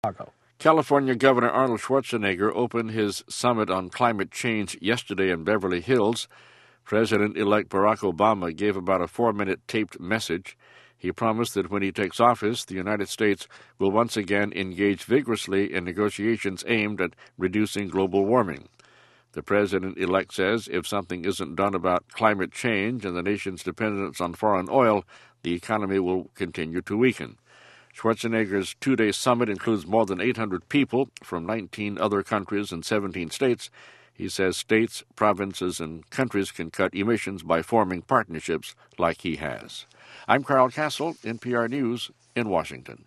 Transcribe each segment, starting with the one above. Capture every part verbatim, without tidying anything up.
California Governor Arnold Schwarzenegger opened his summit on climate change yesterday in Beverly Hills. President-elect Barack Obama gave about a four-minute taped message. He promised that when he takes office, the United States will once again engage vigorously in negotiations aimed at reducing global warming. The president-elect says if something isn't done about climate change and the nation's dependence on foreign oil, the economy will continue to weaken. Schwarzenegger's two-day summit includes more than eight hundred people from nineteen other countries and seventeen states. He says states, provinces, and countries can cut emissions by forming partnerships like he has. I'm Carl Castle, N P R News in Washington.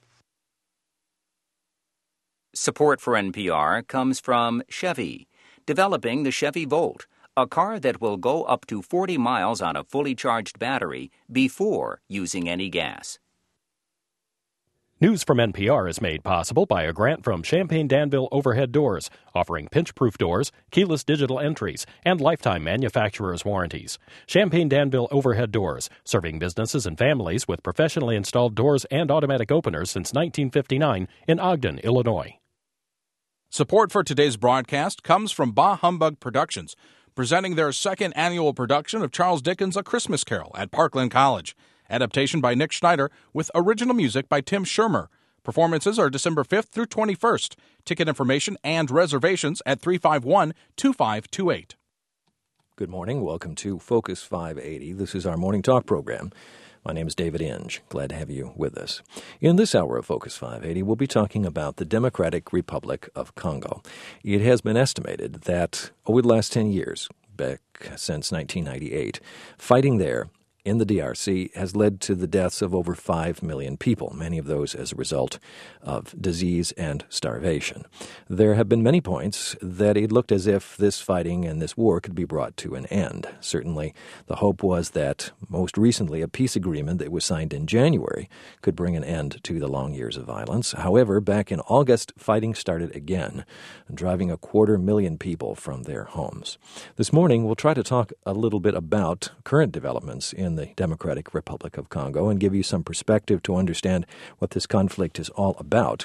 Support for N P R comes from Chevy, developing the Chevy Volt, a car that will go up to forty miles on a fully charged battery before using any gas. News from N P R is made possible by a grant from Champaign Danville Overhead Doors, offering pinch-proof doors, keyless digital entries, and lifetime manufacturer's warranties. Champaign Danville Overhead Doors, serving businesses and families with professionally installed doors and automatic openers since nineteen fifty-nine in Ogden, Illinois. Support for today's broadcast comes from Bah Humbug Productions, presenting their second annual production of Charles Dickens' A Christmas Carol at Parkland College. Adaptation by Nick Schneider with original music by Tim Shermer. Performances are December fifth through twenty-first. Ticket information and reservations at three five one, two five two eight. Good morning. Welcome to Focus five eighty. This is our morning talk program. My name is David Inge. Glad to have you with us. In this hour of Focus five eighty, we'll be talking about the Democratic Republic of Congo. It has been estimated that over the last ten years, back since nineteen ninety-eight, fighting there in the D R C has led to the deaths of over five million people, many of those as a result of disease and starvation. There have been many points that it looked as if this fighting and this war could be brought to an end. Certainly, the hope was that most recently a peace agreement that was signed in January could bring an end to the long years of violence. However, back in August, fighting started again, driving a quarter million people from their homes. This morning, we'll try to talk a little bit about current developments in the Democratic Republic of Congo and give you some perspective to understand what this conflict is all about.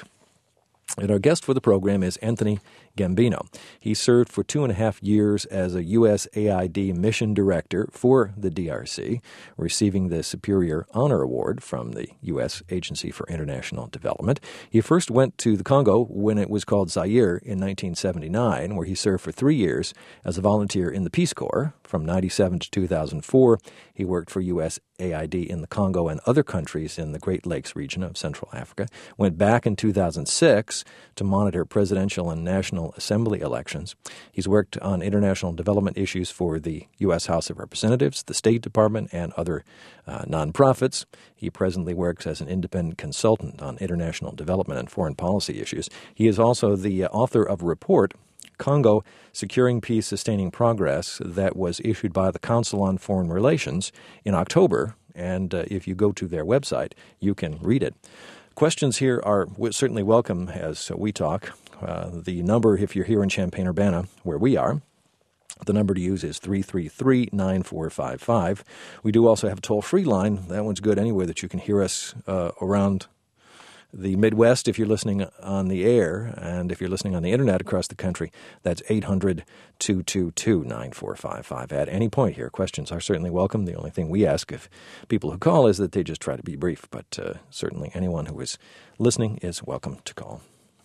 And our guest for the program is Anthony Gambino. He served for two and a half years as a U S A I D mission director for the D R C, receiving the Superior Honor Award from the U S Agency for International Development. He first went to the Congo when it was called Zaire in nineteen seventy-nine, where he served for three years as a volunteer in the Peace Corps. From ninety-seven to two thousand four, he worked for U S A I D in the Congo and other countries in the Great Lakes region of Central Africa. Went back in two thousand six to monitor presidential and National Assembly elections. He's worked on international development issues for the U S House of Representatives, the State Department, and other uh, nonprofits. He presently works as an independent consultant on international development and foreign policy issues. He is also the uh, author of a report, Congo, Securing Peace, Sustaining Progress, that was issued by the Council on Foreign Relations in October. And uh, if you go to their website, you can read it. Questions here are certainly welcome as we talk. Uh, the number, if you're here in Champaign-Urbana, where we are, the number to use is three three three, nine four five five. We do also have a toll-free line. That one's good anywhere that you can hear us uh, around the Midwest if you're listening on the air, and if you're listening on the Internet across the country, that's eight hundred, two two two, nine four five five. At any point here, questions are certainly welcome. The only thing we ask of people who call is that they just try to be brief, but uh, certainly anyone who is listening is welcome to call.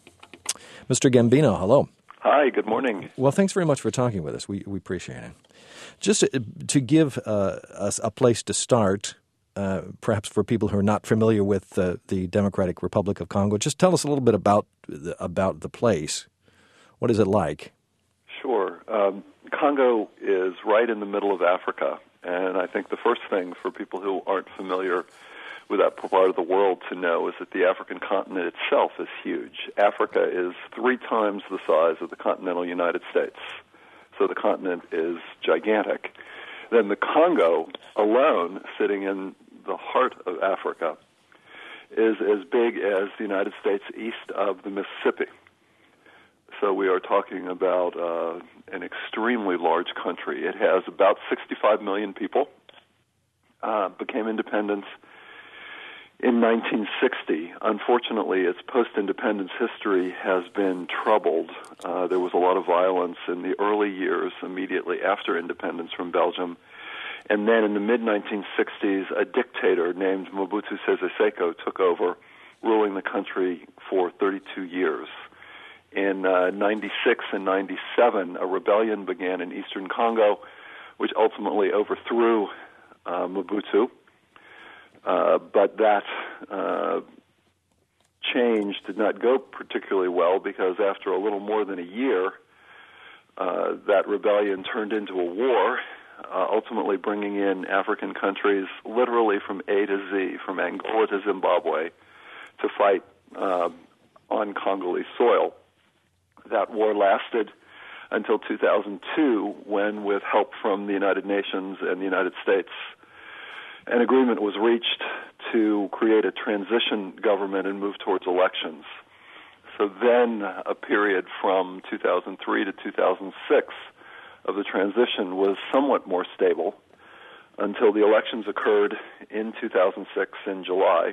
Mister Gambino, hello. Hi, good morning. Well, thanks very much for talking with us. We, we appreciate it. Just to, to give uh, us a place to start, Uh, perhaps for people who are not familiar with uh, the Democratic Republic of Congo, just tell us a little bit about the, about the place. What is it like? Sure. Um, Congo is right in the middle of Africa, and I think the first thing for people who aren't familiar with that part of the world to know is that the African continent itself is huge. Africa is three times the size of the continental United States, so the continent is gigantic. Then the Congo alone, sitting in the heart of Africa, is as big as the United States east of the Mississippi. So we are talking about uh, an extremely large country. It has about sixty-five million people, uh, became independent in nineteen sixty. Unfortunately, its post-independence history has been troubled. Uh, there was a lot of violence in the early years immediately after independence from Belgium. And then in the mid nineteen sixties, a dictator named Mobutu Sese Seko took over, ruling the country for thirty-two years. In uh, ninety-six and ninety-seven, a rebellion began in eastern Congo, which ultimately overthrew uh, Mobutu. Uh, but that uh, change did not go particularly well because after a little more than a year, uh, that rebellion turned into a war, uh, ultimately bringing in African countries literally from A to Z, from Angola to Zimbabwe, to fight uh, on Congolese soil. That war lasted until two thousand two, when, with help from the United Nations and the United States, an agreement was reached to create a transition government and move towards elections. So then a period from two thousand three to two thousand six of the transition was somewhat more stable until the elections occurred in two thousand six in July.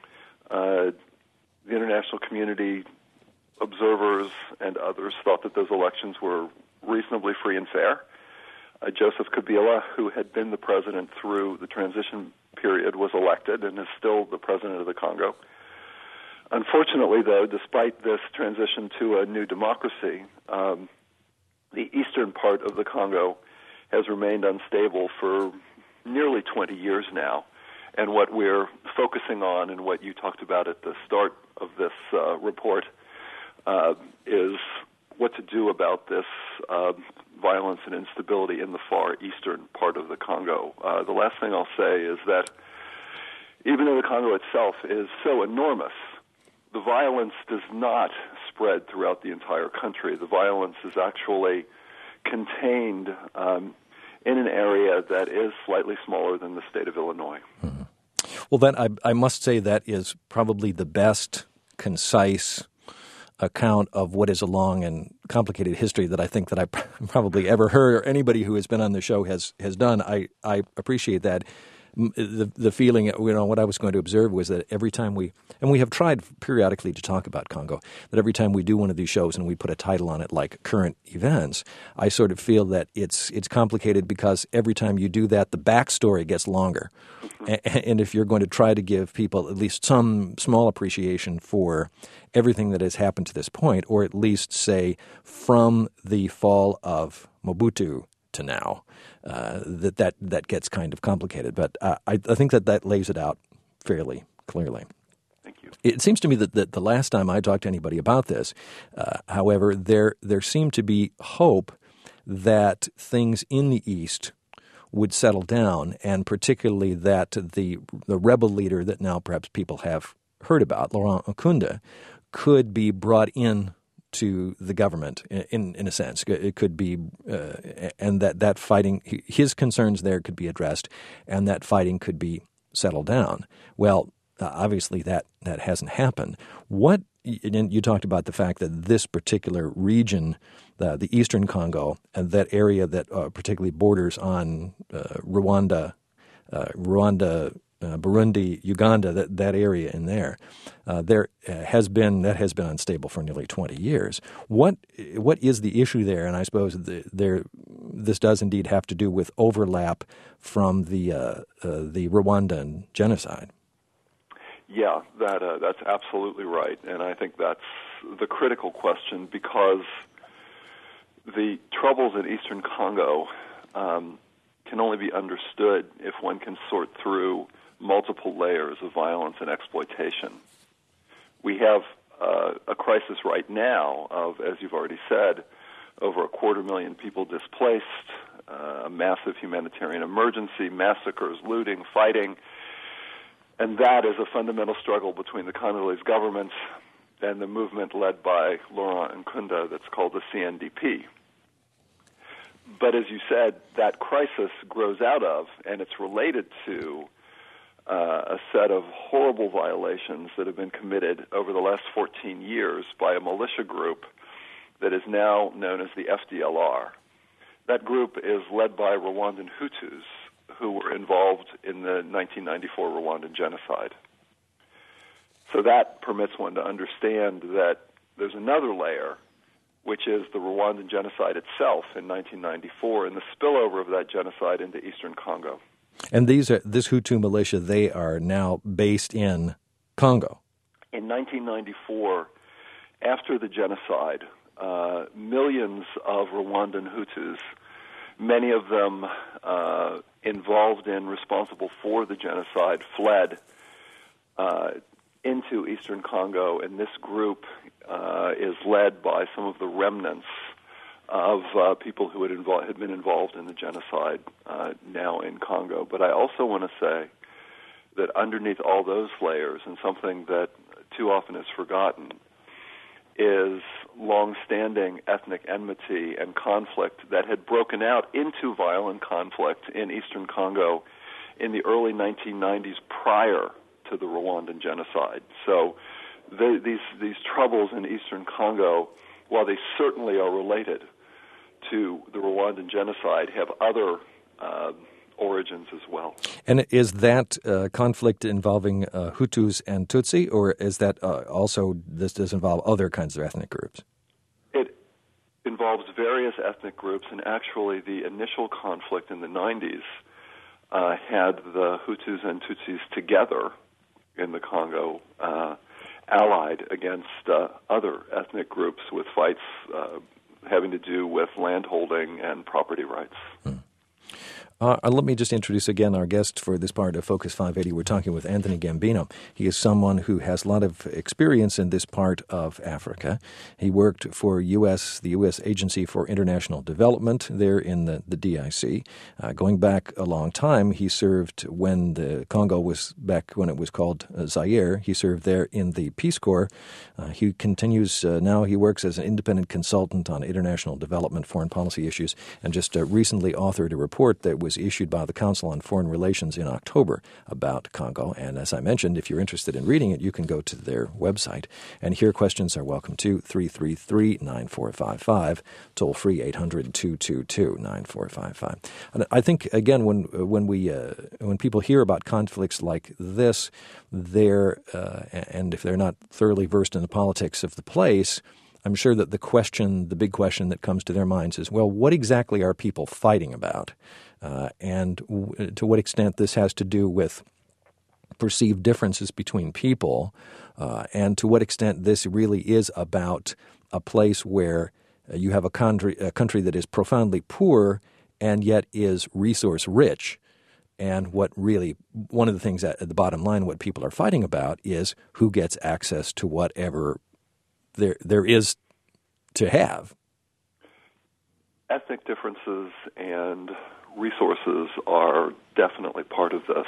Uh, the international community, observers, and others thought that those elections were reasonably free and fair. Uh, Joseph Kabila, who had been the president through the transition period, was elected and is still the president of the Congo. Unfortunately, though, despite this transition to a new democracy, um, the eastern part of the Congo has remained unstable for nearly twenty years now. And what we're focusing on, and what you talked about at the start of this uh, report, uh, is what to do about this uh, violence and instability in the far eastern part of the Congo. Uh, the last thing I'll say is that even though the Congo itself is so enormous, the violence does not spread throughout the entire country. The violence is actually contained um, in an area that is slightly smaller than the state of Illinois. Mm-hmm. Well, then I, I must say that is probably the best, concise account of what is a long and complicated history that I think that I probably ever heard, or anybody who has been on the show has has done. I, I appreciate that. The the feeling, you know, what I was going to observe was that every time we, and we have tried periodically to talk about Congo, that every time we do one of these shows and we put a title on it like current events, I sort of feel that it's it's complicated because every time you do that, the backstory gets longer. And if you're going to try to give people at least some small appreciation for everything that has happened to this point, or at least say from the fall of Mobutu to now, uh, that, that that gets kind of complicated. But uh, I, I think that that lays it out fairly clearly. Thank you. It seems to me that, that the last time I talked to anybody about this, uh, however, there there seemed to be hope that things in the East would settle down, and particularly that the the rebel leader that now perhaps people have heard about, Laurent Nkunda, could be brought in to the government in in a sense. It could be, uh, and that, that fighting, his concerns there could be addressed, and that fighting could be settled down. Well, uh, obviously that, that hasn't happened. What, and you talked about the fact that this particular region, the, the eastern Congo, and that area that uh, particularly borders on uh, Rwanda, uh, Rwanda, Uh, Burundi, Uganda, that, that area in there, uh, there uh, has been that has been unstable for nearly twenty years. What what is the issue there? And I suppose the, there this does indeed have to do with overlap from the uh, uh, the Rwandan genocide. Yeah, that uh, that's absolutely right, and I think that's the critical question, because the troubles in eastern Congo um, can only be understood if one can sort through multiple layers of violence and exploitation. We have uh, a crisis right now of, as you've already said, over a quarter million people displaced, uh, a massive humanitarian emergency, massacres, looting, fighting, and that is a fundamental struggle between the Congolese government and the movement led by Laurent Nkunda that's called the C N D P. But as you said, that crisis grows out of, and it's related to, Uh, a set of horrible violations that have been committed over the last fourteen years by a militia group that is now known as the F D L R. That group is led by Rwandan Hutus who were involved in the nineteen ninety-four Rwandan genocide. So that permits one to understand that there's another layer, which is the Rwandan genocide itself in nineteen ninety-four and the spillover of that genocide into eastern Congo. And these are, this Hutu militia, they are now based in Congo. In nineteen ninety-four, after the genocide, uh, millions of Rwandan Hutus, many of them uh, involved in, responsible for the genocide, fled uh, into eastern Congo, and this group uh, is led by some of the remnants of uh, people who had, invo- had been involved in the genocide uh, now in Congo. But I also want to say that underneath all those layers, and something that too often is forgotten, is long-standing ethnic enmity and conflict that had broken out into violent conflict in eastern Congo in the early nineteen nineties prior to the Rwandan genocide. So the, these these troubles in eastern Congo, while they certainly are related to the Rwandan genocide, have other uh, origins as well. And is that uh, conflict involving uh, Hutus and Tutsi, or is that uh, also, this does involve other kinds of ethnic groups? It involves various ethnic groups, and actually the initial conflict in the nineties uh, had the Hutus and Tutsis together in the Congo, uh, allied against uh, other ethnic groups with fights uh, having to do with landholding and property rights. Hmm. Uh, let me just introduce again our guest for this part of Focus five eighty. We're talking with Anthony Gambino. He is someone who has a lot of experience in this part of Africa. He worked for U S the U S Agency for International Development there in the, the D I C. Uh, going back a long time, he served when the Congo was back when it was called uh, Zaire. He served there in the Peace Corps. Uh, he continues uh, now. He works as an independent consultant on international development, foreign policy issues, and just uh, recently authored a report that was issued by the Council on Foreign Relations in October about Congo. And as I mentioned, if you're interested in reading it, you can go to their website. And here questions are welcome to three three three, nine four five five, toll free eight hundred, two two two, nine four five five. And I think, again, when when we uh, when people hear about conflicts like this, they're, uh, and if they're not thoroughly versed in the politics of the place, I'm sure that the question, the big question that comes to their minds is, well, what exactly are people fighting about? Uh, and w- to what extent this has to do with perceived differences between people, uh, and to what extent this really is about a place where uh, you have a country, a country that is profoundly poor and yet is resource rich. And what really, one of the things at, at the bottom line, what people are fighting about is who gets access to whatever there there is to have. Ethnic differences and resources are definitely part of this.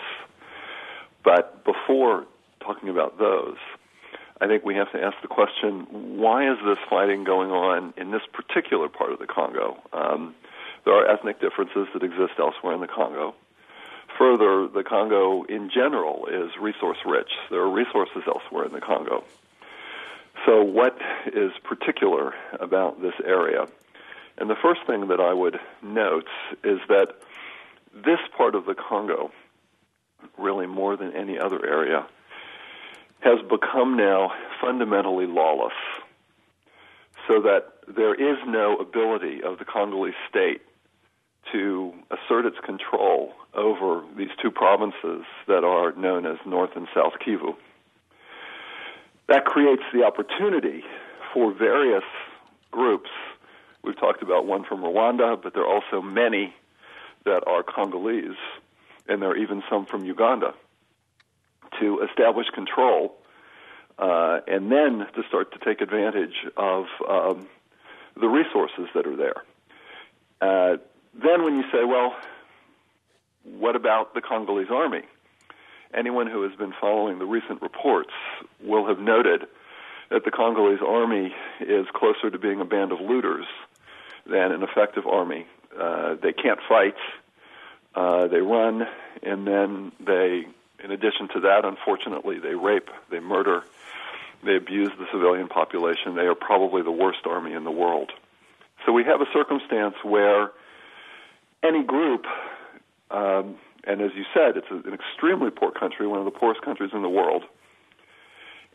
But before talking about those, I think we have to ask the question, why is this fighting going on in this particular part of the Congo? Um, there are ethnic differences that exist elsewhere in the Congo. Further, the Congo in general is resource rich. There are resources elsewhere in the Congo. So what is particular about this area? And the first thing that I would note is that this part of the Congo, really more than any other area, has become now fundamentally lawless, so that there is no ability of the Congolese state to assert its control over these two provinces that are known as North and South Kivu. That creates the opportunity for various groups. We've talked about one from Rwanda, but there are also many that are Congolese, and there are even some from Uganda, to establish control uh, and then to start to take advantage of um, the resources that are there. Uh, then when you say, well, what about the Congolese army? Anyone who has been following the recent reports will have noted that the Congolese army is closer to being a band of looters than an effective army. Uh, they can't fight. Uh, they run, and then they, in addition to that, unfortunately, they rape, they murder, they abuse the civilian population. They are probably the worst army in the world. So we have a circumstance where any group, um, and as you said, it's a, an extremely poor country, one of the poorest countries in the world.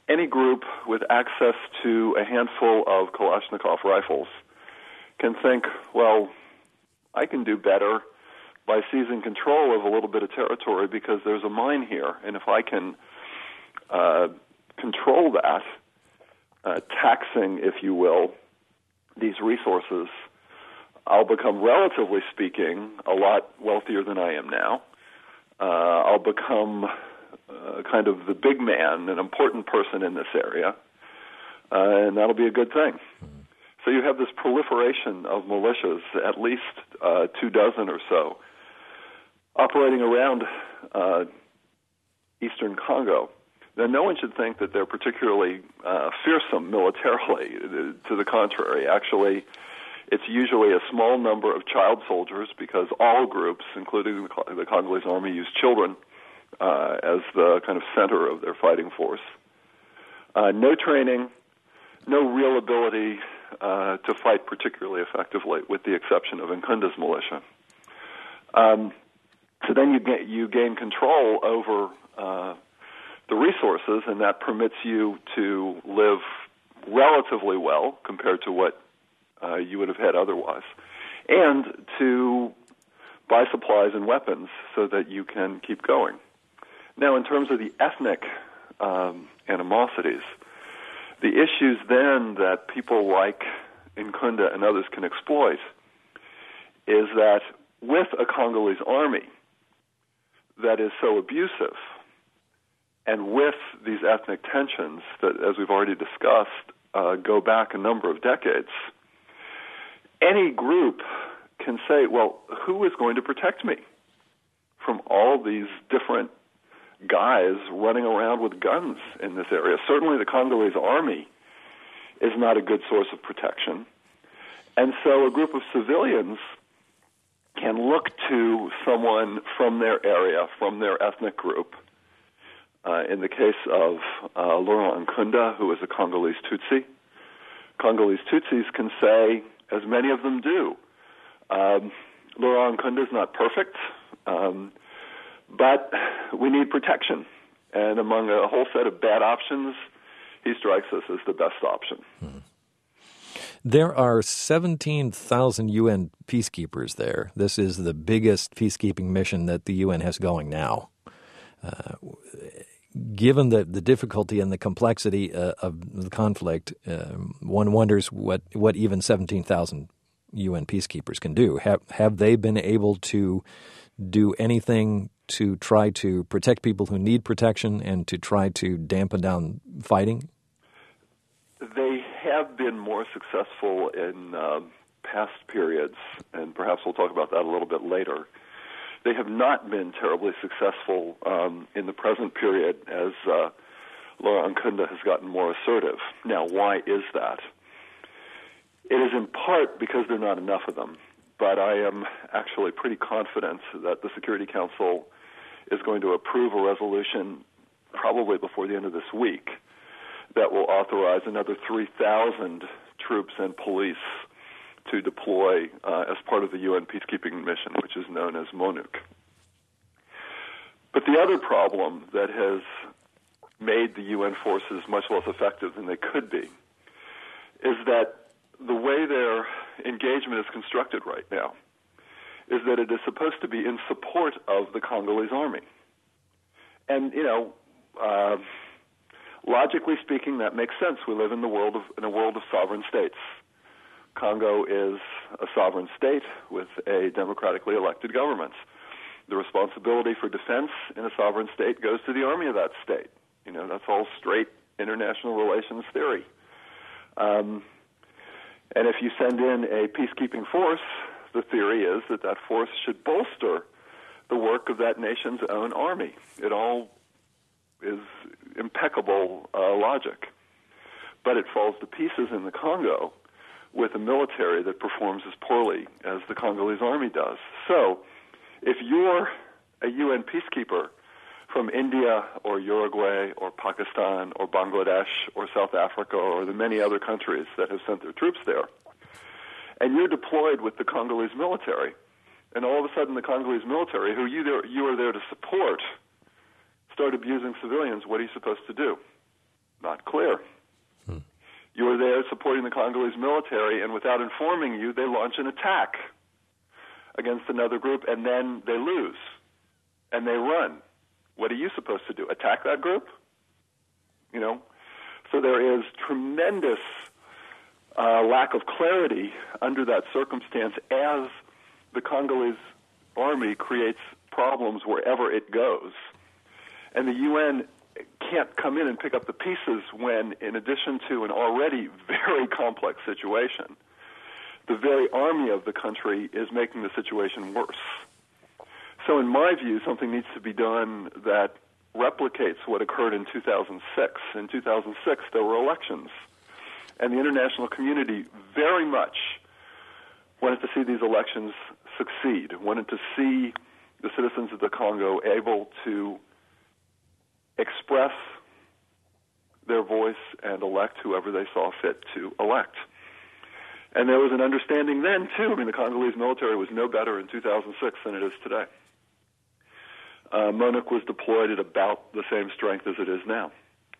any group with access to a handful of Kalashnikov rifles can think, well, I can do better by seizing control of a little bit of territory because there's a mine here, and if I can uh, control that, uh, taxing, if you will, these resources, I'll become, relatively speaking, a lot wealthier than I am now. Uh, I'll become uh, kind of the big man, an important person in this area, uh, and that'll be a good thing. So you have this proliferation of militias, at least uh, two dozen or so, operating around uh, eastern Congo. Now, no one should think that they're particularly uh, fearsome militarily. To the contrary, actually, it's usually a small number of child soldiers because all groups, including the, the Congolese army, use children uh, as the kind of center of their fighting force. Uh, no training, no real ability uh, to fight particularly effectively, with the exception of Nkunda's militia. Um, so then you, ga- you gain control over uh, the resources, and that permits you to live relatively well compared to what uh, you would have had otherwise, and to buy supplies and weapons so that you can keep going. Now, in terms of the ethnic um, animosities, the issues then that people like Nkunda and others can exploit is that with a Congolese army that is so abusive, and with these ethnic tensions that, as we've already discussed, uh, go back a number of decades, any group can say, well, who is going to protect me from all these different guys running around with guns in this area? Certainly the Congolese army is not a good source of protection. And so a group of civilians can look to someone from their area, from their ethnic group. Uh, in the case of uh, Laurent Nkunda, who is a Congolese Tutsi, Congolese Tutsis can say, as many of them do, um, Laurent Nkunda is not perfect, um, but we need protection. And among a whole set of bad options, he strikes us as the best option. Hmm. There are seventeen thousand U N peacekeepers there. This is the biggest peacekeeping mission that the U N has going now. Uh, given the, the difficulty and the complexity uh, of the conflict, um, one wonders what, what even seventeen thousand U N peacekeepers can do. Have, have they been able to do anything to try to protect people who need protection and to try to dampen down fighting? They have been more successful in uh, past periods, and perhaps we'll talk about that a little bit later. They have not been terribly successful um, in the present period as uh, Laurent Nkunda has gotten more assertive. Now, why is that? It is in part because there are not enough of them, but I am actually pretty confident that the Security Council is going to approve a resolution probably before the end of this week that will authorize another three thousand troops and police to deploy uh, as part of the U N peacekeeping mission, which is known as MONUC. But the other problem that has made the U N forces much less effective than they could be is that the way their engagement is constructed right now is that it is supposed to be in support of the Congolese army. And, you know, uh, logically speaking, that makes sense. We live in the world of in a world of sovereign states. Congo is a sovereign state with a democratically elected government. The responsibility for defense in a sovereign state goes to the army of that state. You know, that's all straight international relations theory. Um, and if you send in a peacekeeping force, the theory is that that force should bolster the work of that nation's own army. It all is impeccable uh, logic. But it falls to pieces in the Congo with a military that performs as poorly as the Congolese army does. So, if you're a U N peacekeeper from India or Uruguay or Pakistan or Bangladesh or South Africa or the many other countries that have sent their troops there, and you're deployed with the Congolese military, and all of a sudden the Congolese military, who you, there, you are there to support, start abusing civilians, what are you supposed to do? Not clear. Hmm. You are there supporting the Congolese military, and without informing you, they launch an attack against another group, and then they lose, and they run. What are you supposed to do? Attack that group? You know? So there is tremendous uh, lack of clarity under that circumstance as the Congolese army creates problems wherever it goes. And the U N can't come in and pick up the pieces when, in addition to an already very complex situation, the very army of the country is making the situation worse. So in my view, something needs to be done that replicates what occurred in two thousand six. In two thousand six, there were elections, and the international community very much wanted to see these elections succeed, wanted to see the citizens of the Congo able to express their voice and elect whoever they saw fit to elect. And there was an understanding then, too. I mean, the Congolese military was no better in two thousand six than it is today. Uh, MONUC was deployed at about the same strength as it is now.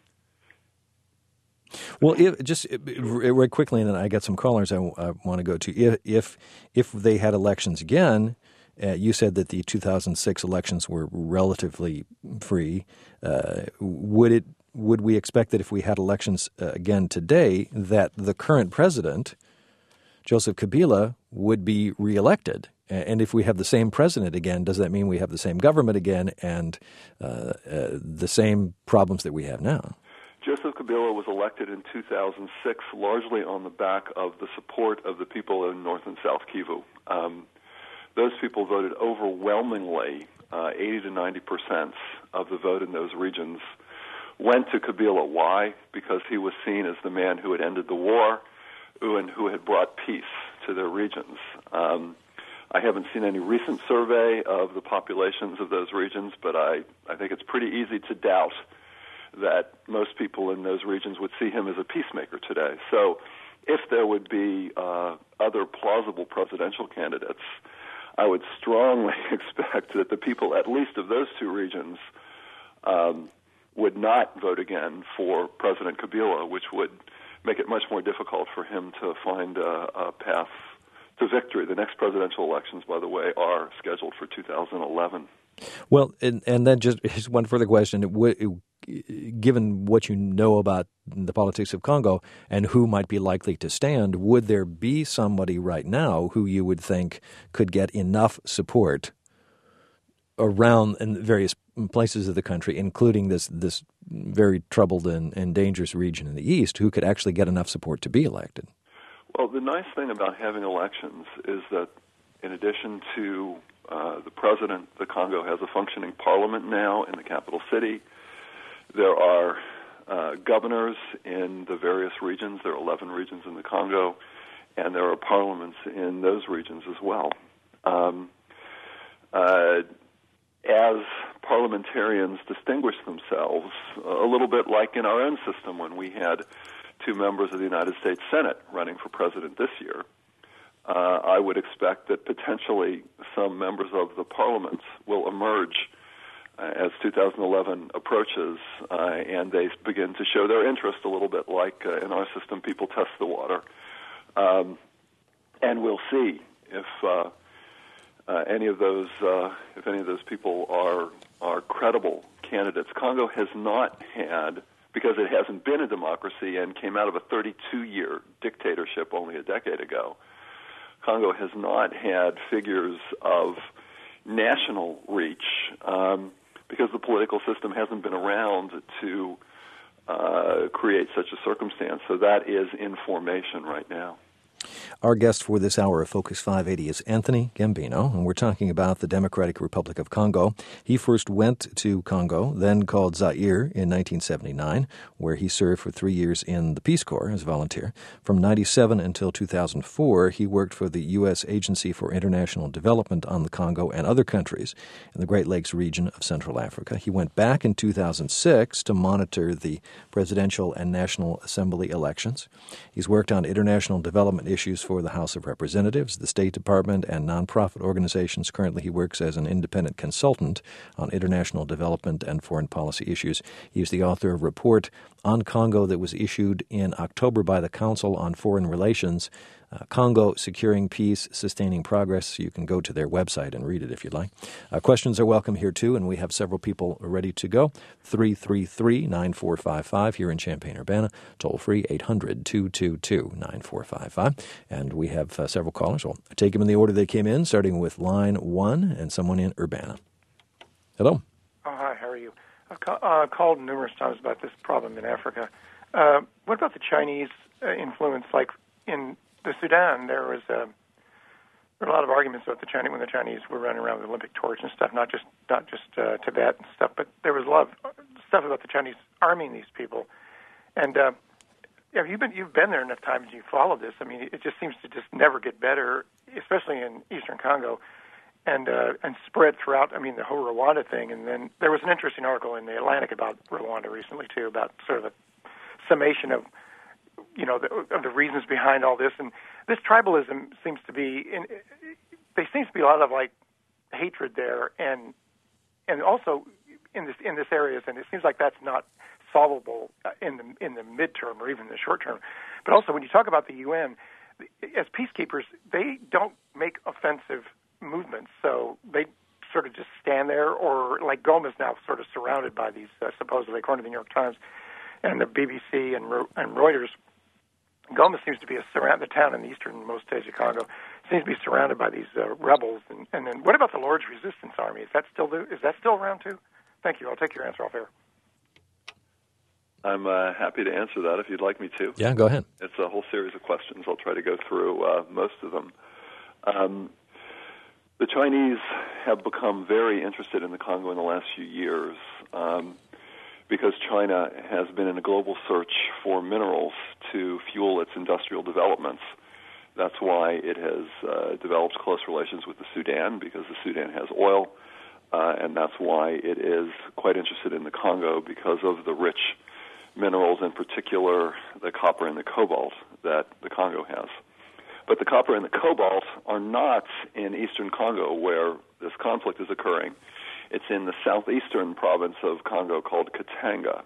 Well, if, just very quickly, and then I got some callers I, I want to go to. If if, if they had elections again, uh, you said that the two thousand six elections were relatively free. Uh, would it would we expect that if we had elections uh, again today, that the current president, Joseph Kabila, would be reelected? And if we have the same president again, does that mean we have the same government again and uh, uh, the same problems that we have now? Joseph Kabila was elected in two thousand six largely on the back of the support of the people in North and South Kivu. Um, those people voted overwhelmingly, uh, eighty to ninety percent of the vote in those regions went to Kabila. Why? Because he was seen as the man who had ended the war and who had brought peace to their regions. Um, I haven't seen any recent survey of the populations of those regions, but I, I think it's pretty easy to doubt that most people in those regions would see him as a peacemaker today. So if there would be uh, other plausible presidential candidates, I would strongly expect that the people, at least of those two regions, um, would not vote again for President Kabila, which would make it much more difficult for him to find a, a path to victory. The next presidential elections, by the way, are scheduled for two thousand eleven. Well, and, and then just, just one further question. Given what you know about the politics of Congo and who might be likely to stand, would there be somebody right now who you would think could get enough support around in various places of the country, including this this very troubled and, and dangerous region in the east, who could actually get enough support to be elected? Well, the nice thing about having elections is that in addition to uh, the president, the Congo has a functioning parliament now in the capital city. There are uh, governors in the various regions. There are eleven regions in the Congo, and there are parliaments in those regions as well. Um, uh, as parliamentarians distinguish themselves, a little bit like in our own system when we had two members of the United States Senate running for president this year, uh, I would expect that potentially some members of the parliaments will emerge uh, as two thousand eleven approaches, uh, and they begin to show their interest a little bit like uh, in our system people test the water. Um, and we'll see if uh, uh, any of those uh, if any of those people are are credible candidates. Congo has not had, because it hasn't been a democracy and came out of a thirty-two year dictatorship only a decade ago, Congo has not had figures of national reach um, because the political system hasn't been around to uh, create such a circumstance. So that is in formation right now. Our guest for this hour of Focus five eighty is Anthony Gambino, and we're talking about the Democratic Republic of Congo. He first went to Congo, then called Zaire in nineteen seventy-nine, where he served for three years in the Peace Corps as a volunteer. From ninety-seven until two thousand four, he worked for the U S Agency for International Development on the Congo and other countries in the Great Lakes region of Central Africa. He went back in two thousand six to monitor the presidential and National Assembly elections. He's worked on international development issues interviews for the House of Representatives, the State Department, and nonprofit organizations. Currently, he works as an independent consultant on international development and foreign policy issues. He is the author of a report on Congo that was issued in October by the Council on Foreign Relations, Uh, Congo, Securing Peace, Sustaining Progress. You can go to their website and read it if you'd like. Uh, questions are welcome here, too, and we have several people ready to go. three three three, nine four five five here in Champaign-Urbana. Toll free, eight hundred, two two two, nine four five five. And we have uh, several callers. We'll take them in the order they came in, starting with line one and someone in Urbana. Hello. Oh, hi, how are you? I've ca- uh, called numerous times about this problem in Africa. Uh, what about the Chinese uh, influence, like in the Sudan? There was uh, there were a lot of arguments about the Chinese when the Chinese were running around with the Olympic torch and stuff. Not just not just uh, Tibet and stuff, but there was a lot of stuff about the Chinese arming these people. And uh, yeah, you've been you've been there enough times and you followed this. I mean, it just seems to just never get better, especially in Eastern Congo, and uh, and spread throughout. I mean, the whole Rwanda thing. And then there was an interesting article in the Atlantic about Rwanda recently too, about sort of a summation of. You know, the, of the reasons behind all this, and this tribalism seems to be. In, there seems to be a lot of like hatred there, and and also in this in this areas, and it seems like that's not solvable in the in the midterm or even the short term. But also, when you talk about the U N as peacekeepers, they don't make offensive movements, so they sort of just stand there, or like Goma is now sort of surrounded by these uh, supposedly, according to the New York Times and the B B C and and Reuters. Goma seems to be a surround the town in the easternmost stage of Congo seems to be surrounded by these uh, rebels. And, and then, what about the Lord's Resistance Army? Is that still is that still around too? Thank you. I'll take your answer off air. I'm uh, happy to answer that if you'd like me to. Yeah, go ahead. It's a whole series of questions. I'll try to go through uh, most of them. Um, the Chinese have become very interested in the Congo in the last few years. Um, because China has been in a global search for minerals to fuel its industrial developments. That's why it has uh, developed close relations with the Sudan, because the Sudan has oil, uh, and that's why it is quite interested in the Congo because of the rich minerals, in particular the copper and the cobalt that the Congo has. But the copper and the cobalt are not in eastern Congo, where this conflict is occurring. It's in the southeastern province of Congo called Katanga.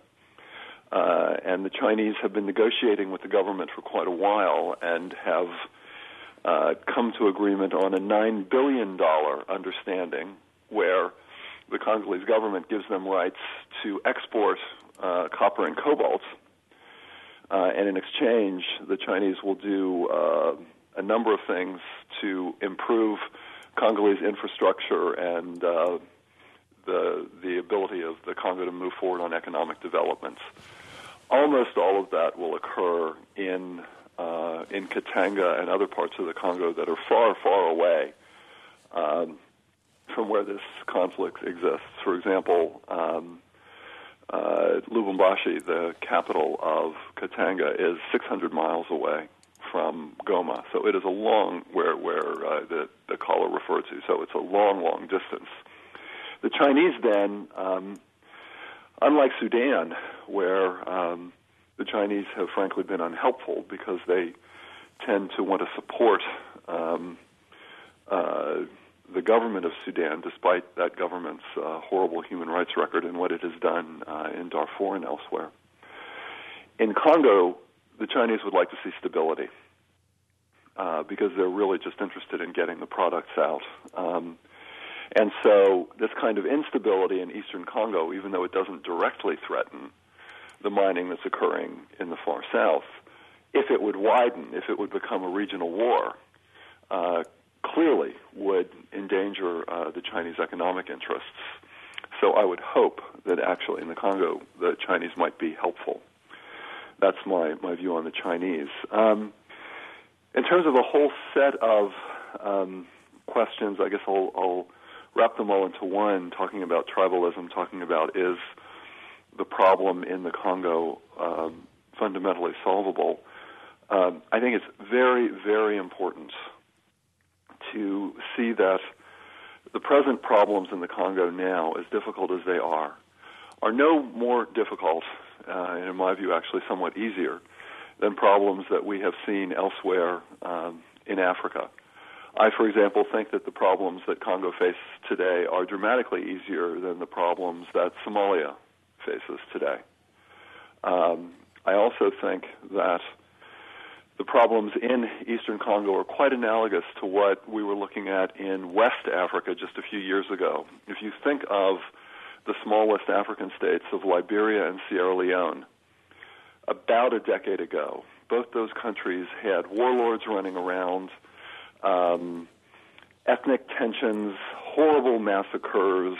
Uh, and the Chinese have been negotiating with the government for quite a while and have uh, come to agreement on a nine billion dollars understanding where the Congolese government gives them rights to export uh, copper and cobalt. Uh, and in exchange, the Chinese will do uh, a number of things to improve Congolese infrastructure and uh, the the ability of the Congo to move forward on economic developments. Almost all of that will occur in uh, in Katanga and other parts of the Congo that are far, far away um, from where this conflict exists. For example, um, uh, Lubumbashi, the capital of Katanga, is six hundred miles away from Goma. So it is a long, where where uh, the, the caller referred to, so it's a long, long distance. The Chinese then, um, unlike Sudan, where um, the Chinese have frankly been unhelpful because they tend to want to support um, uh, the government of Sudan, despite that government's uh, horrible human rights record and what it has done uh, in Darfur and elsewhere. In Congo, the Chinese would like to see stability uh, because they're really just interested in getting the products out. Um, And so this kind of instability in eastern Congo, even though it doesn't directly threaten the mining that's occurring in the far south, if it would widen, if it would become a regional war, uh, clearly would endanger uh, the Chinese economic interests. So I would hope that actually in the Congo the Chinese might be helpful. That's my, my view on the Chinese. Um, in terms of a whole set of um, questions, I guess I'll, I'll wrap them all into one, talking about tribalism, talking about is the problem in the Congo um, fundamentally solvable. Um, I think it's very, very important to see that the present problems in the Congo now, as difficult as they are, are no more difficult, uh, and in my view actually somewhat easier, than problems that we have seen elsewhere um, in Africa. I, for example, think that the problems that Congo faces today are dramatically easier than the problems that Somalia faces today. Um, I also think that the problems in eastern Congo are quite analogous to what we were looking at in West Africa just a few years ago. If you think of the small West African states of Liberia and Sierra Leone, about a decade ago, both those countries had warlords running around, um, ethnic tensions, horrible massacres,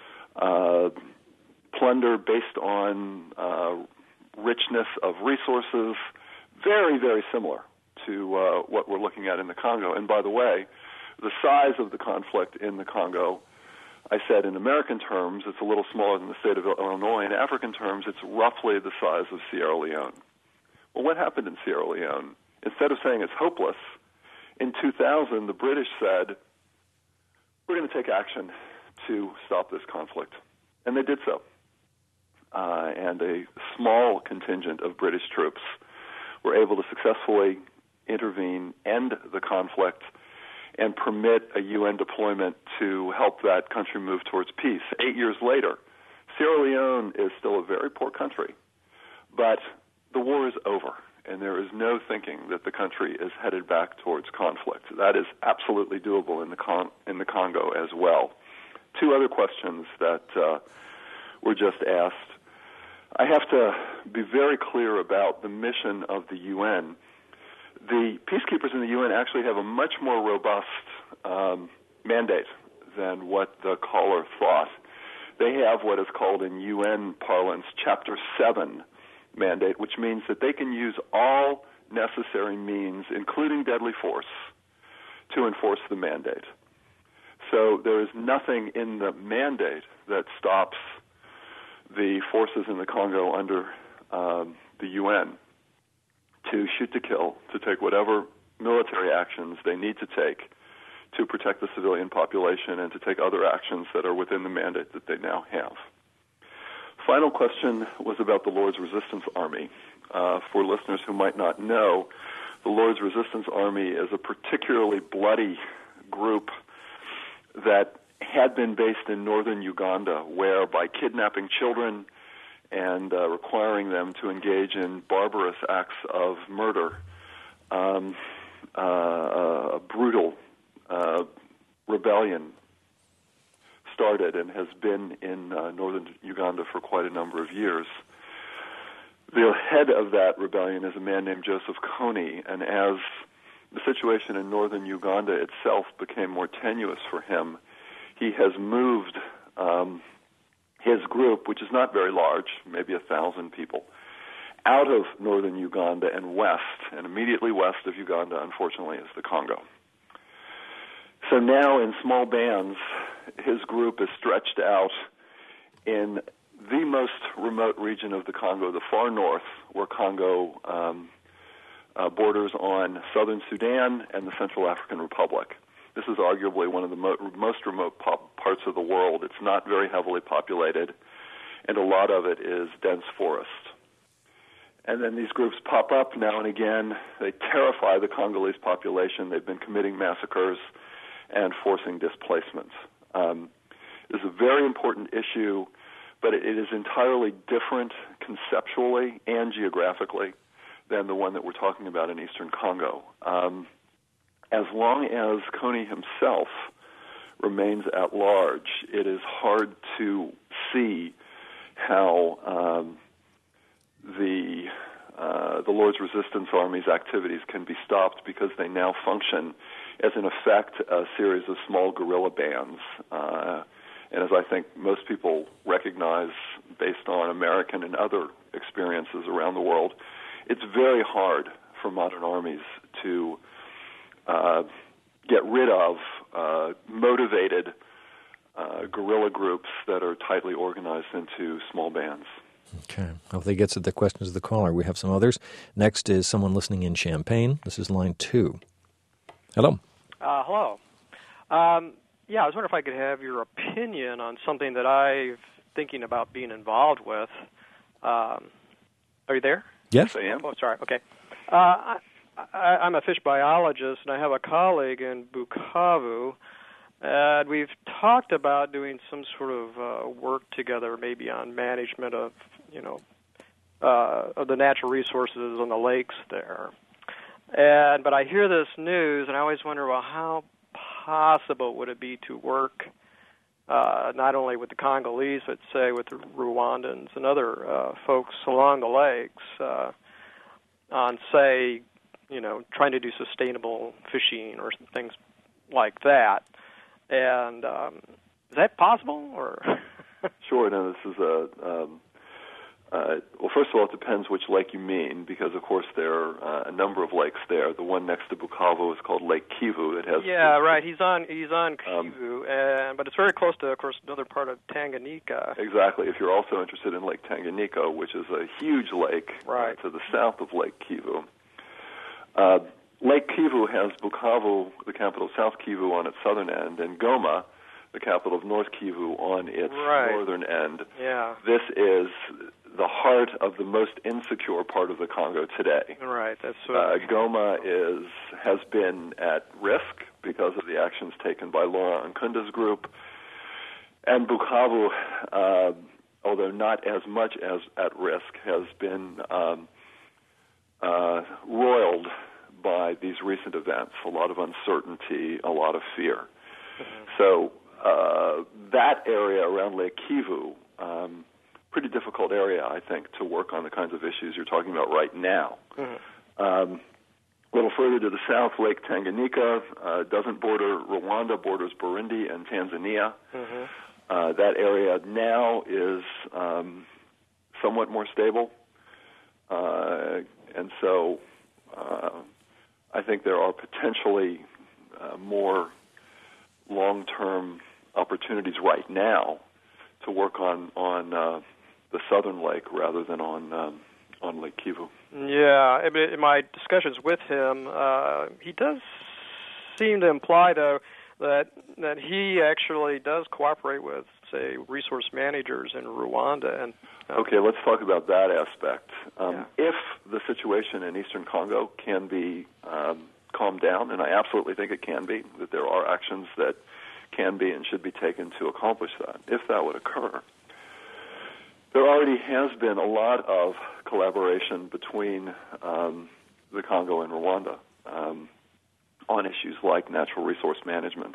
uh, plunder based on uh, richness of resources, very, very similar to uh, what we're looking at in the Congo. And by the way, the size of the conflict in the Congo, I said in American terms, it's a little smaller than the state of Illinois. In African terms, it's roughly the size of Sierra Leone. Well, what happened in Sierra Leone? Instead of saying it's hopeless, in two thousand, the British said, we're going to take action to stop this conflict. And they did so. Uh, and a small contingent of British troops were able to successfully intervene, end the conflict, and permit a U N deployment to help that country move towards peace. Eight years later, Sierra Leone is still a very poor country, but the war is over, and there is no thinking that the country is headed back towards conflict. That is absolutely doable in the Con- in the Congo as well. Two other questions that uh, were just asked. I have to be very clear about the mission of the U N. The peacekeepers in the U N actually have a much more robust um, mandate than what the caller thought. They have what is called in U N parlance Chapter seven mandate, which means that they can use all necessary means, including deadly force, to enforce the mandate. So there is nothing in the mandate that stops the forces in the Congo under um, the U N to shoot to kill, to take whatever military actions they need to take to protect the civilian population and to take other actions that are within the mandate that they now have. Final question was about the Lord's Resistance Army. Uh, for listeners who might not know, the Lord's Resistance Army is a particularly bloody group that had been based in northern Uganda, where by kidnapping children and uh, requiring them to engage in barbarous acts of murder, um, uh, a brutal uh, rebellion started and has been in uh, northern Uganda for quite a number of years. The head of that rebellion is a man named Joseph Kony, and as the situation in northern Uganda itself became more tenuous for him, he has moved um, his group, which is not very large, maybe a thousand people, out of northern Uganda and west, and immediately west of Uganda, unfortunately, is the Congo. So now in small bands, his group is stretched out in the most remote region of the Congo, the far north, where Congo um, uh, borders on southern Sudan and the Central African Republic. This is arguably one of the mo- most remote pop- parts of the world. It's not very heavily populated, and a lot of it is dense forest. And then these groups pop up now and again. They terrify the Congolese population. They've been committing massacres and forcing displacements. Um, this is a very important issue, but it is entirely different conceptually and geographically than the one that we're talking about in eastern Congo. Um, as long as Kony himself remains at large, it is hard to see how um, the uh, the Lord's Resistance Army's activities can be stopped, because they now function as, in effect, a series of small guerrilla bands. Uh, and as I think most people recognize based on American and other experiences around the world, it's very hard for modern armies to uh, get rid of uh, motivated uh, guerrilla groups that are tightly organized into small bands. Okay. Hopefully gets at the questions of the caller. We have some others. Next is someone listening in Champaign. This is line two. Hello. Uh, hello. Um, yeah, I was wondering if I could have your opinion on something that I'm thinking about being involved with. Um, are you there? Yes. I am. Oh, sorry. Okay. Uh, I, I, I'm a fish biologist, and I have a colleague in Bukavu, and we've talked about doing some sort of uh, work together, maybe on management of, you know, uh, of the natural resources on the lakes there. And but I hear this news, and I always wonder, well, how possible would it be to work uh, not only with the Congolese, but say with the Rwandans and other uh, folks along the lakes uh, on, say, you know, trying to do sustainable fishing or things like that. And um, is that possible? Or Sure. No, this is a um, uh, well. First of all, it depends which lake you mean, because of course there are uh, a number of lakes there. The one next to Bukavu is called Lake Kivu. It has yeah, right. He's on he's on Kivu, um, and but it's very close to, of course, another part of Tanganyika. Exactly. If you're also interested in Lake Tanganyika, which is a huge lake right. uh, to the south of Lake Kivu. Uh, Lake Kivu has Bukavu, the capital of South Kivu, on its southern end, and Goma, the capital of North Kivu, on its right. northern end. Yeah. This is the heart of the most insecure part of the Congo today. Right. That's what uh, Goma is has been at risk because of the actions taken by Laurent Nkunda's group, and Bukavu, uh, although not as much as at risk, has been um, uh, roiled by these recent events, a lot of uncertainty, a lot of fear. Mm-hmm. So uh, that area around Lake Kivu, um, pretty difficult area, I think, to work on the kinds of issues you're talking about right now. Mm-hmm. Um, a little further to the south, Lake Tanganyika uh, doesn't border Rwanda, borders Burundi and Tanzania. Mm-hmm. Uh, that area now is um, somewhat more stable, uh, and so uh, I think there are potentially uh, more long-term opportunities right now to work on on uh, the southern lake rather than on um, on Lake Kivu. Yeah, in my discussions with him, uh, he does seem to imply, though, that that he actually does cooperate with, say, resource managers in Rwanda. And uh, okay, let's talk about that aspect. Um, yeah. If the situation in eastern Congo can be um, calmed down, and I absolutely think it can be, that there are actions that can be and should be taken to accomplish that, if that would occur, there already has been a lot of collaboration between um, the Congo and Rwanda um, on issues like natural resource management.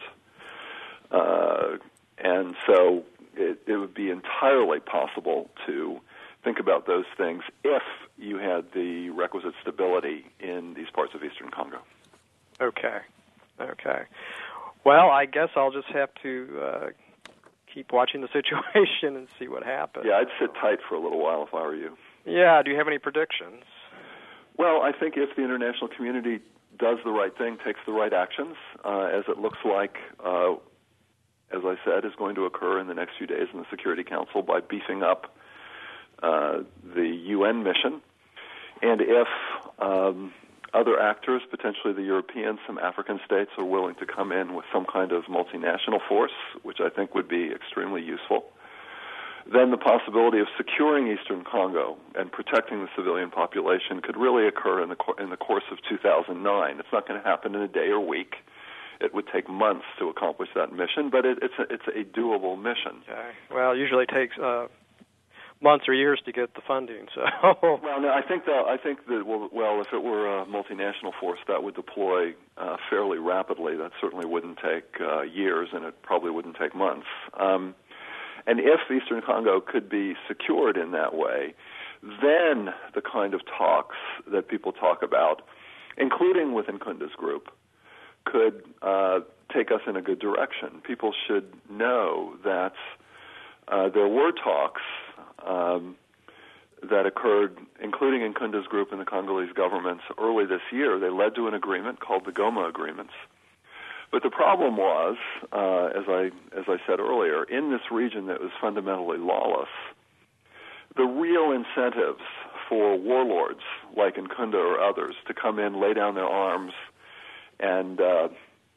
Uh, and so it, it would be entirely possible to think about those things if you had the requisite stability in these parts of eastern Congo. Okay. Okay. Well, I guess I'll just have to uh, keep watching the situation and see what happens. Yeah, I'd sit tight for a little while if I were you. Yeah, do you have any predictions? Well, I think if the international community does the right thing, takes the right actions, uh, as it looks like, uh, as I said, is going to occur in the next few days in the Security Council by beefing up uh, the U N mission, and if um, other actors, potentially the Europeans, some African states, are willing to come in with some kind of multinational force, which I think would be extremely useful, then the possibility of securing eastern Congo and protecting the civilian population could really occur in the in the course of two thousand nine. It's not going to happen in a day or week. It would take months to accomplish that mission, but it, it's a, it's a doable mission. Okay. Well, it usually takes uh, months or years to get the funding. So. Well, no, I think that I think that well, well, if it were a multinational force, that would deploy uh, fairly rapidly. That certainly wouldn't take uh, years, and it probably wouldn't take months. Um, And if eastern Congo could be secured in that way, then the kind of talks that people talk about, including with Nkunda's group, could uh, take us in a good direction. People should know that uh, there were talks um, that occurred, including Nkunda's group and the Congolese government, early this year. They led to an agreement called the Goma Agreements. But the problem was, uh, as I as I said earlier, in this region that was fundamentally lawless, the real incentives for warlords like Nkunda or others to come in, lay down their arms, and uh,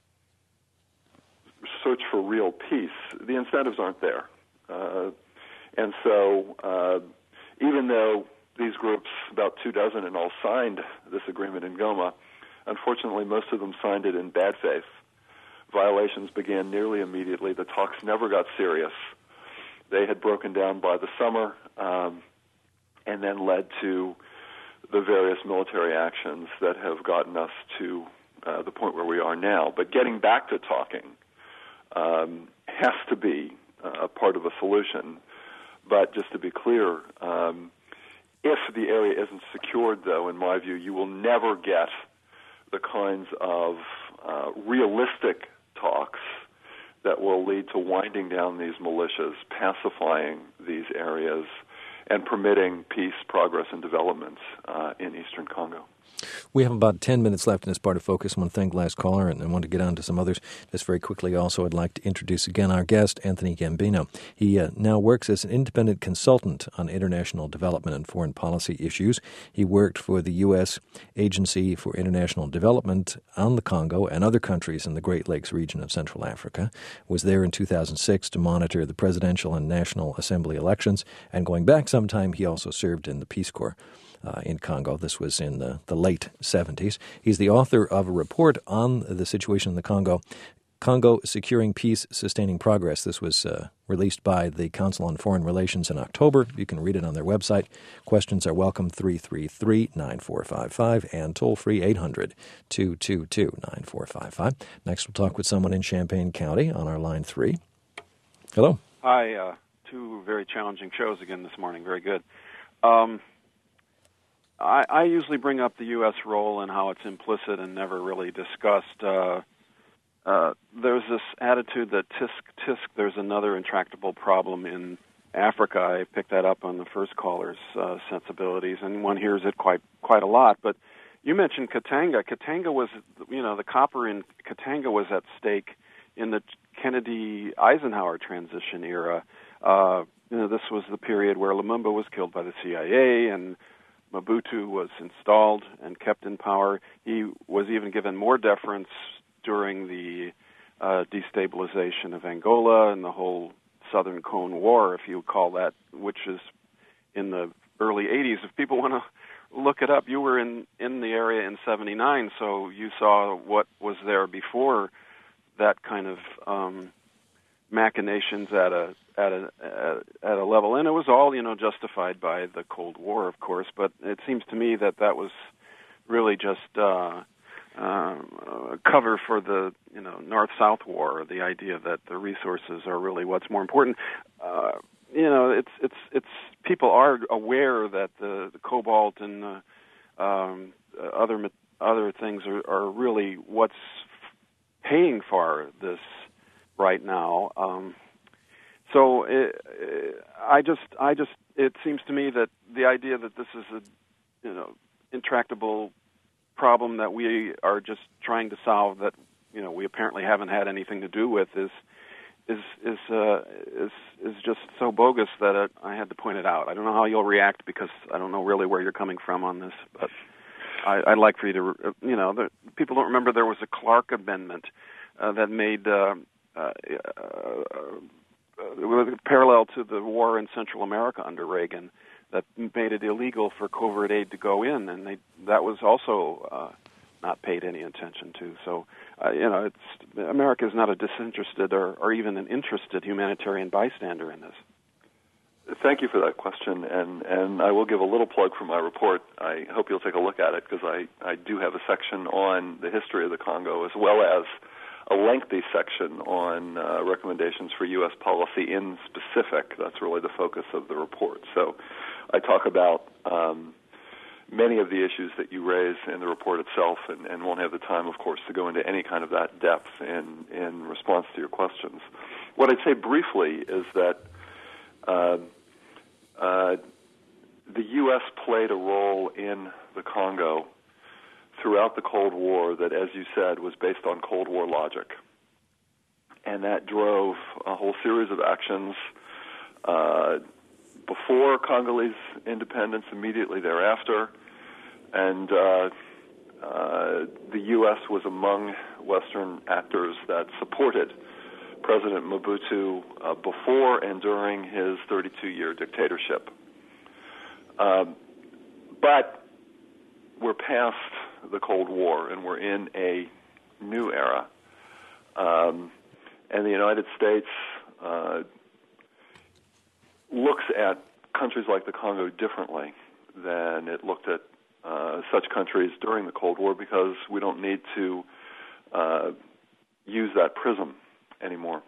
search for real peace, the incentives aren't there. Uh, and so uh, even though these groups, about two dozen in all, signed this agreement in Goma. Unfortunately, most of them signed it in bad faith. Violations began nearly immediately. The talks never got serious. They had broken down by the summer um, and then led to the various military actions that have gotten us to uh, the point where we are now. But getting back to talking um, has to be uh, a part of a solution. But just to be clear, um, if the area isn't secured, though, in my view, you will never get the kinds of uh, realistic talks that will lead to winding down these militias, pacifying these areas, and permitting peace, progress, and development uh, in eastern Congo. We have about ten minutes left in this part of Focus. I want to thank last caller, and I want to get on to some others just very quickly. Also, I'd like to introduce again our guest, Anthony Gambino. He uh, now works as an independent consultant on international development and foreign policy issues. He worked for the U S Agency for International Development on the Congo and other countries in the Great Lakes region of Central Africa, was there in two thousand six to monitor the presidential and National Assembly elections, and going back some time, he also served in the Peace Corps Uh, in Congo. This was in the, the late seventies. He's the author of a report on the situation in the Congo, Congo Securing Peace, Sustaining Progress. This was uh, released by the Council on Foreign Relations in October. You can read it on their website. Questions are welcome, three three three, nine four five five, and toll-free eight hundred, two two two, nine four five five. Next, we'll talk with someone in Champaign County on our line three. Hello. Hi. Uh, two very challenging shows again this morning. Very good. Um, I, I usually bring up the U S role and how it's implicit and never really discussed. Uh, uh, there's this attitude that tisk, tisk, there's another intractable problem in Africa. I picked that up on the first caller's uh, sensibilities, and one hears it quite quite a lot. But you mentioned Katanga. Katanga was, you know, the copper in Katanga was at stake in the Kennedy-Eisenhower transition era. Uh, you know, this was the period where Lumumba was killed by the C I A and Mobutu was installed and kept in power. He was even given more deference during the uh, destabilization of Angola and the whole Southern Cone War, if you call that, which is in the early eighties. If people want to look it up, you were in, in the area in seventy-nine, so you saw what was there before that kind of um, machinations at a at a at a level, and it was all, you know, justified by the Cold War, of course. But it seems to me that that was really just uh, uh, cover for the, you know, North-South War. The idea that the resources are really what's more important. Uh, you know, it's it's it's people are aware that the, the cobalt and the, um, other other things are, are really what's paying for this right now. Um, so it, it, I just, I just, it seems to me that the idea that this is a, you know, intractable problem that we are just trying to solve, that, you know, we apparently haven't had anything to do with, is, is, is, uh, is, is just so bogus that it, I had to point it out. I don't know how you'll react because I don't know really where you're coming from on this, but I, I'd like for you to, you know, the, people don't remember there was a Clark Amendment uh, that made. Uh, Uh, uh, uh, parallel to the war in Central America under Reagan, that made it illegal for covert aid to go in, and they, that was also uh, not paid any attention to. So, uh, you know, it's, America is not a disinterested or, or even an interested humanitarian bystander in this. Thank you for that question, and, and I will give a little plug for my report. I hope you'll take a look at it, because I, I do have a section on the history of the Congo, as well as a lengthy section on uh, recommendations for U S policy in specific. That's really the focus of the report. So I talk about um, many of the issues that you raise in the report itself, and, and won't have the time, of course, to go into any kind of that depth in, in response to your questions. What I'd say briefly is that uh, uh, the U S played a role in the Congo throughout the Cold War that, as you said, was based on Cold War logic. And that drove a whole series of actions uh, before Congolese independence, immediately thereafter. And uh, uh, the U S was among Western actors that supported President Mobutu uh, before and during his thirty-two year dictatorship. Um, but we're past the Cold War, and we're in a new era. Um, and the United States uh, looks at countries like the Congo differently than it looked at uh, such countries during the Cold War, because we don't need to uh, use that prism anymore.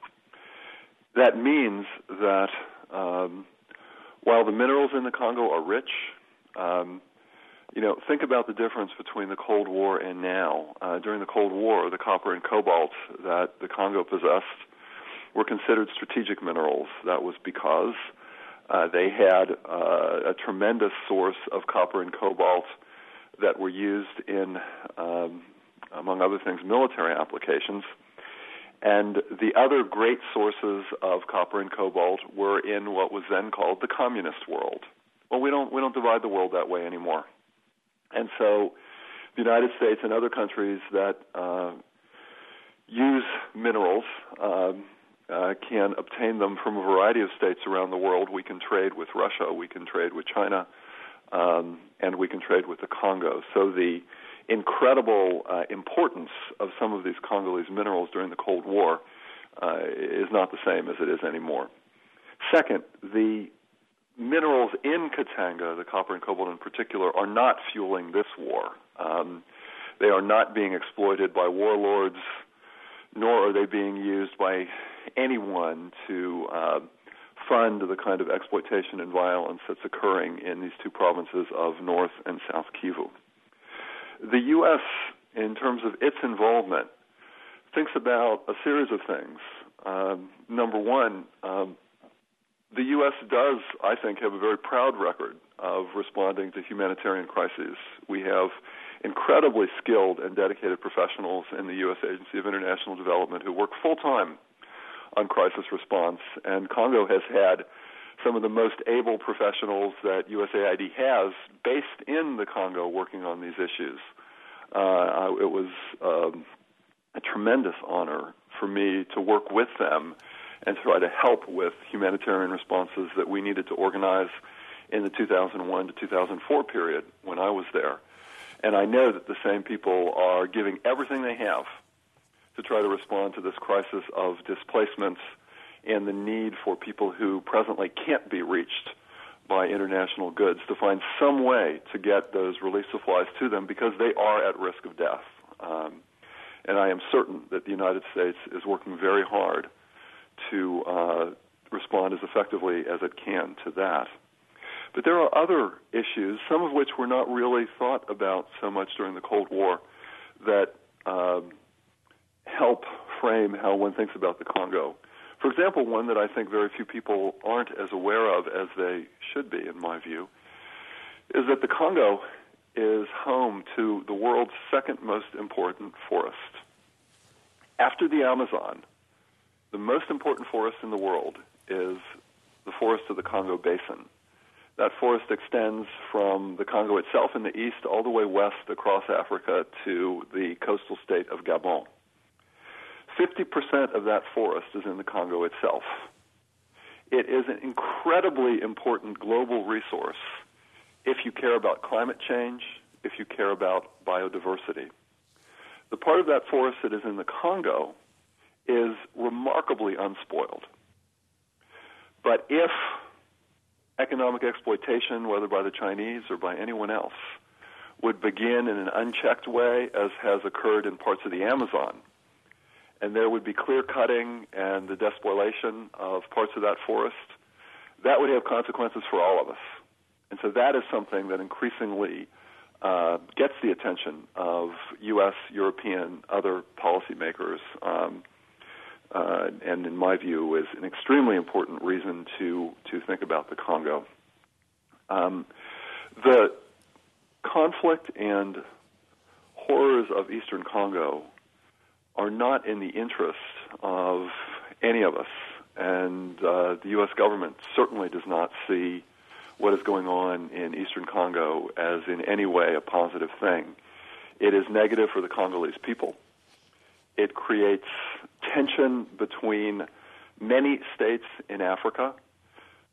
That means that um, while the minerals in the Congo are rich, um, you know, think about the difference between the Cold War and now. Uh, during the Cold War, the copper and cobalt that the Congo possessed were considered strategic minerals. That was because uh, they had uh, a tremendous source of copper and cobalt that were used in, um, among other things, military applications. And the other great sources of copper and cobalt were in what was then called the communist world. Well, we don't we don't divide the world that way anymore. And so the United States and other countries that uh, use minerals um, uh, can obtain them from a variety of states around the world. We can trade with Russia, we can trade with China, um, and we can trade with the Congo. So the incredible uh, importance of some of these Congolese minerals during the Cold War uh, is not the same as it is anymore. Second, the minerals in Katanga, the copper and cobalt in particular, are not fueling this war. Um, they are not being exploited by warlords, nor are they being used by anyone to uh, fund the kind of exploitation and violence that's occurring in these two provinces of North and South Kivu. The U S, in terms of its involvement, thinks about a series of things. Um, number one, um, the U S does, I think, have a very proud record of responding to humanitarian crises. We have incredibly skilled and dedicated professionals in the U S Agency of International Development who work full-time on crisis response, and Congo has had some of the most able professionals that U S A I D has based in the Congo working on these issues. Uh, it was um, a tremendous honor for me to work with them and try to help with humanitarian responses that we needed to organize in the two thousand one to two thousand four period when I was there. And I know that the same people are giving everything they have to try to respond to this crisis of displacements and the need for people who presently can't be reached by international goods to find some way to get those relief supplies to them, because they are at risk of death. Um, and I am certain that the United States is working very hard to uh, respond as effectively as it can to that. But there are other issues, some of which were not really thought about so much during the Cold War, that uh, help frame how one thinks about the Congo. For example, one that I think very few people aren't as aware of as they should be, in my view, is that the Congo is home to the world's second most important forest. After the Amazon, the most important forest in the world is the forest of the Congo Basin. That forest extends from the Congo itself in the east all the way west across Africa to the coastal state of Gabon. fifty percent of that forest is in the Congo itself. It is an incredibly important global resource if you care about climate change, if you care about biodiversity. The part of that forest that is in the Congo is remarkably unspoiled. But if economic exploitation, whether by the Chinese or by anyone else, would begin in an unchecked way, as has occurred in parts of the Amazon, and there would be clear cutting and the despoilation of parts of that forest, that would have consequences for all of us. And so that is something that increasingly uh, gets the attention of U S, European, other policymakers, um, uh, and in my view is an extremely important reason to, to think about the Congo. Um, the conflict and horrors of Eastern Congo are not in the interest of any of us, and uh, the U S government certainly does not see what is going on in Eastern Congo as in any way a positive thing. It is negative for the Congolese people. It creates tension between many states in Africa,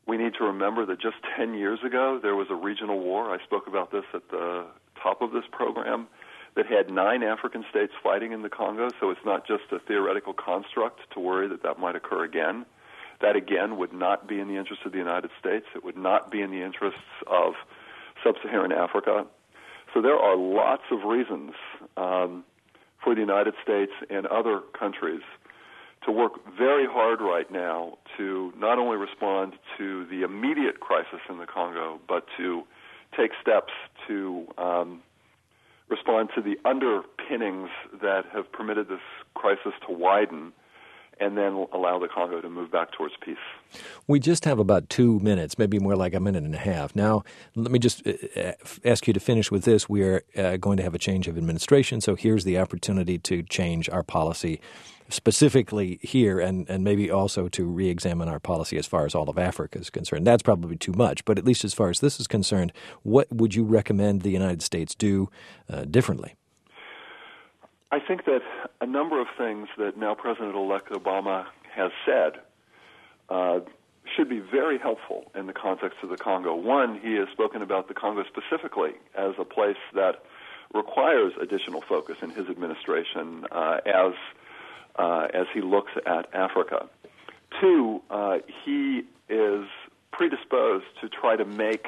we need to remember that just ten years ago, there was a regional war. I spoke about this at the top of this program, that had nine African states fighting in the Congo, so it's not just a theoretical construct to worry that that might occur again. That, again, would not be in the interest of the United States. It would not be in the interests of sub-Saharan Africa. So there are lots of reasons um, for the United States and other countries to work very hard right now to not only respond to the immediate crisis in the Congo, but to take steps to um, respond to the underpinnings that have permitted this crisis to widen, and then allow the Congo to move back towards peace. We just have about two minutes, maybe more like a minute and a half. Now, let me just uh, ask you to finish with this. We are uh, going to have a change of administration, so here's the opportunity to change our policy specifically here, and, and maybe also to re-examine our policy as far as all of Africa is concerned. That's probably too much, but at least as far as this is concerned, what would you recommend the United States do uh, differently? I think that a number of things that now President-elect Obama has said uh, should be very helpful in the context of the Congo. One, he has spoken about the Congo specifically as a place that requires additional focus in his administration uh, as uh, as he looks at Africa. Two, uh, he is predisposed to try to make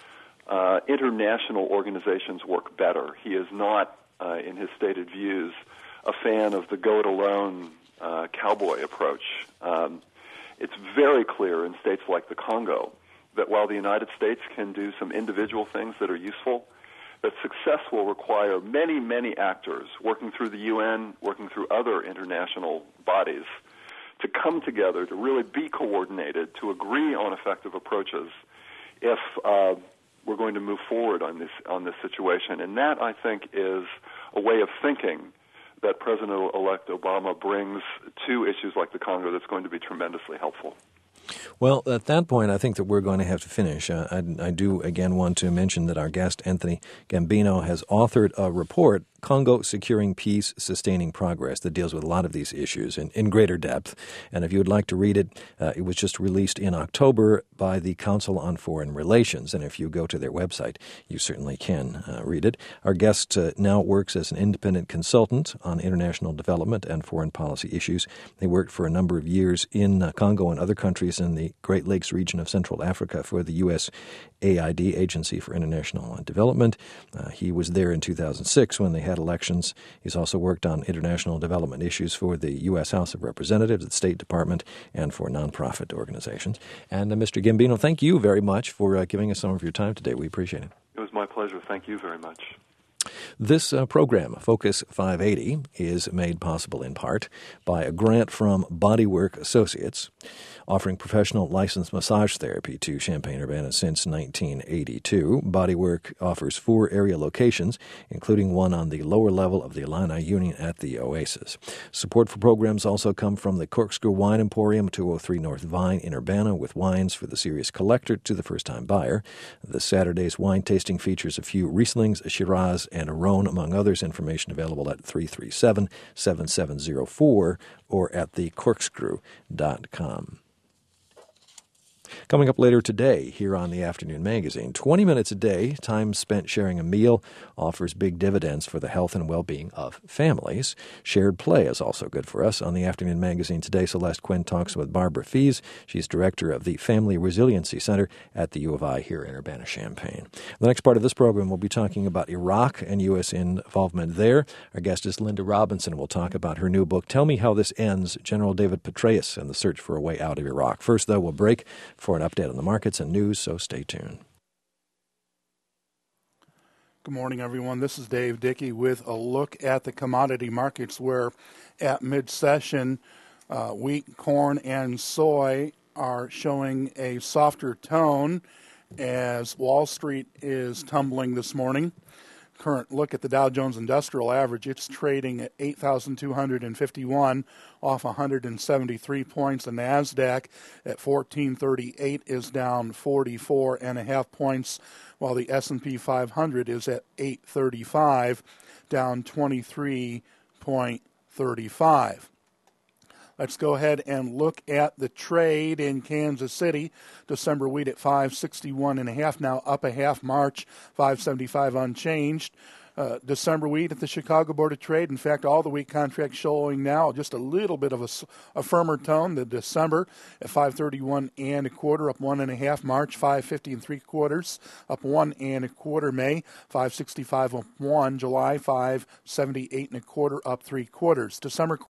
uh, international organizations work better. He is not Uh, in his stated views, a fan of the go-it-alone uh, cowboy approach. Um, it's very clear in states like the Congo that while the United States can do some individual things that are useful, that success will require many, many actors working through the U N, working through other international bodies to come together, to really be coordinated, to agree on effective approaches if uh, we're going to move forward on this on this situation. And that, I think, is a way of thinking that President-elect Obama brings to issues like the Congo that's going to be tremendously helpful. Well, at that point, I think that we're going to have to finish. Uh, I, I do, again, want to mention that our guest, Anthony Gambino, has authored a report, Congo Securing Peace, Sustaining Progress, that deals with a lot of these issues in, in greater depth. And if you would like to read it, uh, it was just released in October by the Council on Foreign Relations. And if you go to their website, you certainly can uh, read it. Our guest uh, now works as an independent consultant on international development and foreign policy issues. He worked for a number of years in uh, Congo and other countries in the Great Lakes region of Central Africa for the U S A I D, Agency for International Development. Uh, he was there in two thousand six when they had elections. He's also worked on international development issues for the U S House of Representatives, the State Department, and for nonprofit organizations. And uh, Mister Gambino, thank you very much for uh, giving us some of your time today. We appreciate it. It was my pleasure. Thank you very much. This uh, program, Focus five eighty, is made possible in part by a grant from Bodywork Associates, offering professional licensed massage therapy to Champaign-Urbana since nineteen eighty-two. Bodywork offers four area locations, including one on the lower level of the Illini Union at the Oasis. Support for programs also come from the Corkscrew Wine Emporium, two oh three North Vine in Urbana, with wines for the serious collector to the first-time buyer. This Saturday's wine tasting features a few Rieslings, a Shiraz, and a Rhone, among others. Information available at three three seven, seven seven zero four or at the corkscrew dot com. Coming up later today here on the Afternoon Magazine, twenty minutes a day, time spent sharing a meal, offers big dividends for the health and well-being of families. Shared play is also good for us. On the Afternoon Magazine today, Celeste Quinn talks with Barbara Fees. She's director of the Family Resiliency Center at the U of I here in Urbana-Champaign. The next part of this program, we'll be talking about Iraq and U S involvement there. Our guest is Linda Robinson. We'll talk about her new book, Tell Me How This Ends, General David Petraeus and the Search for a Way Out of Iraq. First, though, we'll break for an update on the markets and news, so stay tuned. Good morning, everyone. This is Dave Dickey with a look at the commodity markets where at mid-session, uh, wheat, corn, and soy are showing a softer tone as Wall Street is tumbling this morning. Current look at the Dow Jones Industrial Average, it's trading at eight thousand two hundred fifty-one, off one hundred seventy-three points. The NASDAQ at fourteen thirty-eight is down forty-four and a half points, while the S and P five hundred is at eight thirty-five, down twenty-three point three five. Let's go ahead and look at the trade in Kansas City. December wheat at five sixty-one and a half, now up a half. March five seventy-five unchanged. Uh, December wheat at the Chicago Board of Trade. In fact, all the wheat contracts showing now just a little bit of a, a firmer tone. The December at five thirty-one and a quarter, up one and a half. March five fifty and three quarters, up one and a quarter. May five sixty-five up one. July five seventy-eight and a quarter, up three quarters. December